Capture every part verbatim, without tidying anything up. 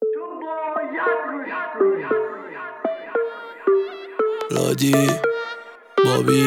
لادی بابی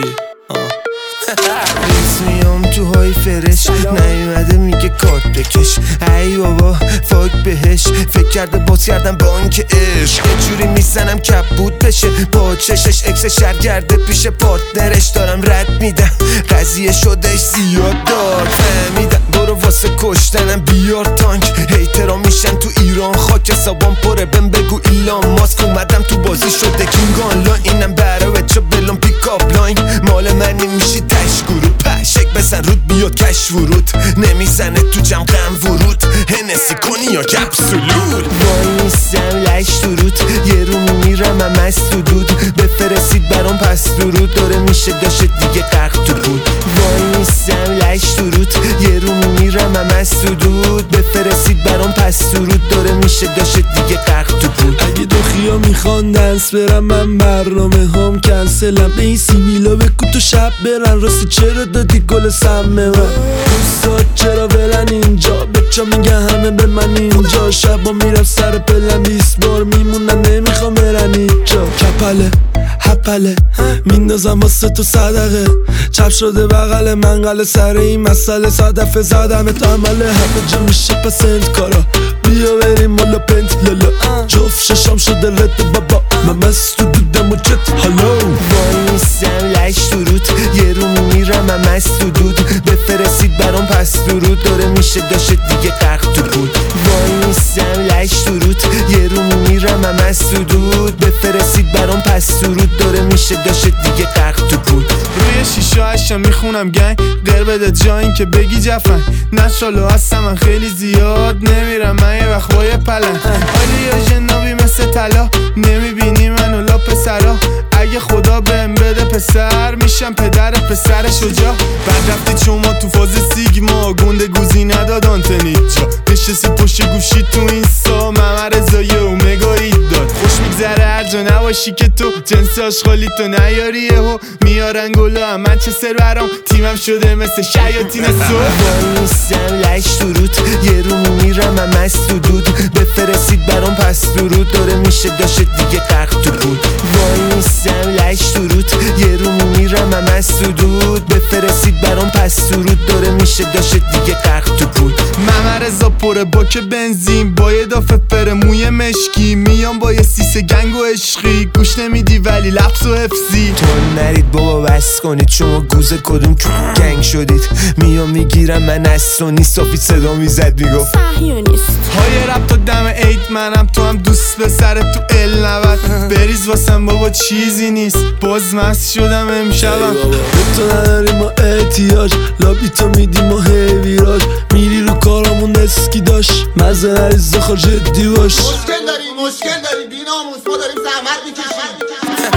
ریز میام تو های فرش نیومده میگه کارت بکش ای بابا فاک بهش فکر کرده باز کردم بانک عشق یه جوری میزنم کبود بشه با چشش اکس شرگرده پیش پارتنرش دارم رد میدم قضیه شدهش زیاد دار فهمیدم برو واسه کشتنم بیار تانک هیترا میشن تو ایران خاک حسابام پره بهم بگو ایلان ماسک اومدم تو بازی شده کینگ آنلاین اینم برا بچه بلون پیکاپ لاین مال منی میشی تش گروه پشک بزن رود بیاد کش ورود نمیزنه تو جمع غم ورود هنسی کنی یا کپسولود وای نیستم لش درود یه رو میمیرم هم از تو دود بفرستید برام پس درود داره میشه داشت دیگه قرق تو بود وای نیستم لش درود یه رو میمیرم هم از تو دود بفرستید برام پس درود داره میشه داشت دیگه قرق تو بود اگه دخیا میخوان دنس برم من برنامه هم کنسلم به این سیمیلا بکو تو شب برن راستی چرا دادی گل سمه من دوستات چرا ولن اینجا بچا میگن همه به من اینجا شبا میرم سر پلم بیست بار میمونن نمیخوام برن اینجا کپله هپله میندازم واسه تو صدقه چپ شده بغل منقل سر این مسئله صدفه زدم اتعمله همه جا میشه پس انت کارا بیا بریم مالا پنت لالا جفت ششام شده رد بابا من مست تو دودم و چت هالو وای نیستم لش درود یه رو میمیرم هم از تو دود بفرستید برام پس درود داره میشه داشت دیگه قرق تو بود وای نیستم لش درود یه رو میمیرم هم از تو دود بفرستید برام پس درود داره میشه داشت دیگه قرق تو بود روی شیشه هشم میخونم گنگ در بده جایین که بگی جفن نشالو هستم من خیلی زیاد نمیرم من یه وقت با یه پلن حالی یا جنابی مثل طلا نمیبینی منو لا پسرا اگه خدا بهم بده پسر میشم پدر پسر شجاع بعد رفتی شما تو فاز سیگما گنده گوزی نداد آنتنی جا نشستی پشت گوشی تو اینستا ممر رضایی اومگایی داد خوش میگذره هر جا نباشی که تو جنس آشغالی تو نیاری یهو میارن گلو هم من چه سر برام تیمم شده مثل شیاطین سو وای نیستم لش درود یه رو میمیرم هم از تو دود بفرستید برام پس درود داره میشه داشت دیگه قرق تو بود وای نیستم لش درود یه رو میمیرم هم از تو دود بفرستید برام پس درود داره میشه داشت دیگه قرق تو بود ممر رضا پره باک بنزین با یه دافه پر موی مشکی میام با یه سیسه گنگ و عشقی گوش نمیدی ولی لبس و حفظی تو نرید بابا بس کنید شما گوزه کدوم گنگ شدید میام میگیرم من از سونی صافی صدا میزد میگفت صهیونیست های رب تا دم عید منم تو هم دوست به سر تو ال نود بریز واسم بابا چیزی نیست باز مست شدم امشبم به تو نداریم ما احتیاج لابی تو میدیم و هیویراج میری رو کارامون اسکی داشت مزه نریز زخار جدی باش مشکل داری مشکل داری بیناموس ما داریم زحمت میکشیم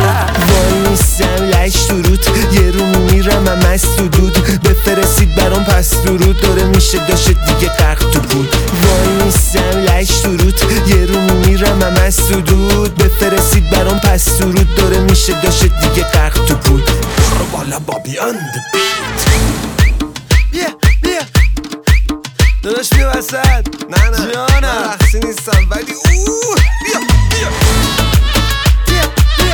وای نیستم لش درود یه رو میمیرم هم از تو دود بفرستید برام پس درود داره میشه داشت دیگه قرق تو بود وای نیستم لش درود یه رو میمیرم هم از تو دود بفرستید برام پس درود داره میشه داشت دیگه قرق تو بود بالا بابی آن دی بیت بیا بیا داداش بیا وسط نه نه جانم من رقصی نیستم ولی اوه بیا بیا بیا بیا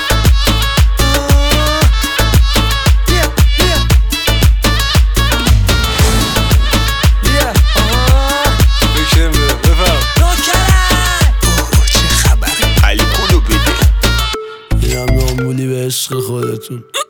بیا بیا بیا بکرم بفهم نوکرم اوه چه خبر علی کلو بده اینم نامولی به عشق خودتون